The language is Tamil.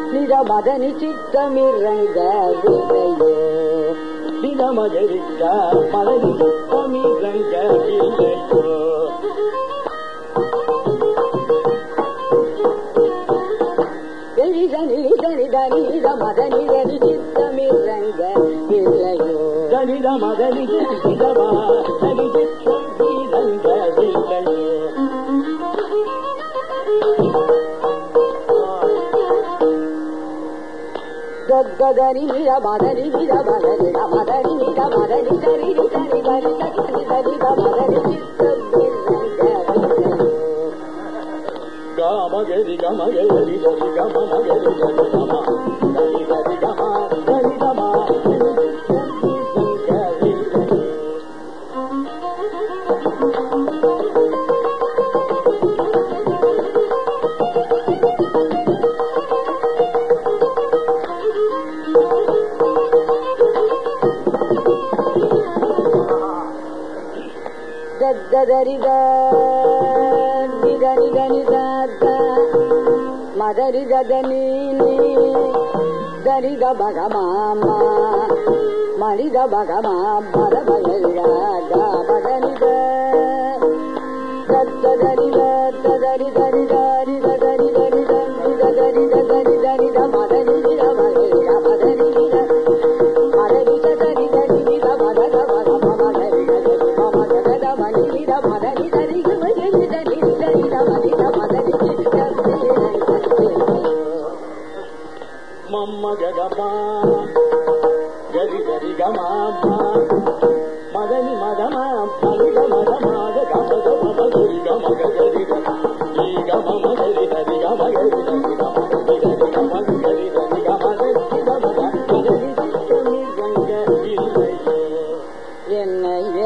நித மதனி சித்தமிரங்கவில்லையோ நித மகரிக்க மதனி சித்தமிரங்கவில்லையோ தனித மதனி தனி சித்தமிரங்கவில்லையோ தனித மதனி சித்தமா தனி சித்தமிரங்கவில்லையோ கதரி நித மதனி நித மதனி மதனி நித மதனி தரி தரி தரி தரி தரி மதனி சித்தமிரங்கவில்லையோ காமகரி கமகரி தரி கமகரி தரி கம தரி தரி கம தரி கம ದರಿದ ನಿದ ನಿದ ನಿದ ಮದರಿದ ದನಿ ದರಿದ ಬಗ ಮಾಮ ಮರಿದ ಬಗ ಮಾಮರ ಬಯಗ ಮದನಿದ ದರಿದ ದರಿ ದರಿ ದರಿ ದರಿ ದರಿ ದರಿ ದರಿ ದರಿ ದ ಮದನಿ ನಿದ ಬಯಗ ಮದನಿ ನಿದ ಮದನಿದ ದರಿ ದರಿ ನಿದ ಮದಗ ಬಗ ಮಮ ದರಿ ದರಿ ಮಮ ದದ ಮನಿ ನಿದ ಮದನಿ ದರಿ ಮದನಿ ದರಿ ದರಿ ದ ಮದಿದ ಮದನಿ ಮಮ್ಮ ಗಗಮ ಗರಿ ಗರಿ ಗಮ ಮದನಿ ಮದಮ ಮರಿ ಗಮ ಗಮ ಗಮ ಗಮ ಗರಿ ಗಮ ಗರಿ ಈ ಗಮ ಗರಿ ಹರಿ ಗಮ ಗರಿ ಹರಿ ಗಮ ಗರಿ ಗಮ ಗರಿ ಹರಿ ಗಮ ಗರಿ ಗಮ ಗರಿ என்னை